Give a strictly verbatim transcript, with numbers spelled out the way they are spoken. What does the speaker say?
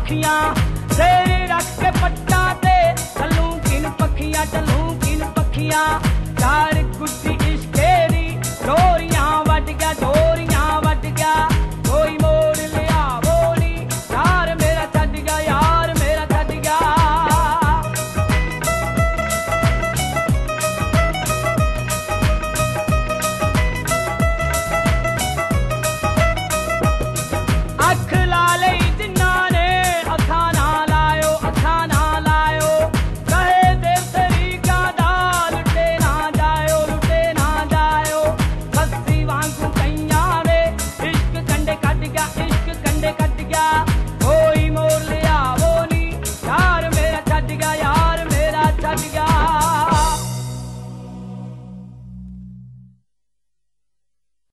पखियां तेरे रख के पट्टा ते चलूं किन पखियां चलूं किन पखियां चार गुड्डी इश्केरी डोरियां वट गया डोरियां वट गया कोई मोड़ लिया बोली यार मेरा छड़ गया यार मेरा छड़ गया अख ला लई जिन्ना ने अखा ना लायो अखा ना लायो कहे देव तरीका दा लुटे ना जायो लुटे ना जायो हस्ती वांगू कईयां वे इश्क कंडे कट गया इश्क कंडे कट गया कोई मोर ले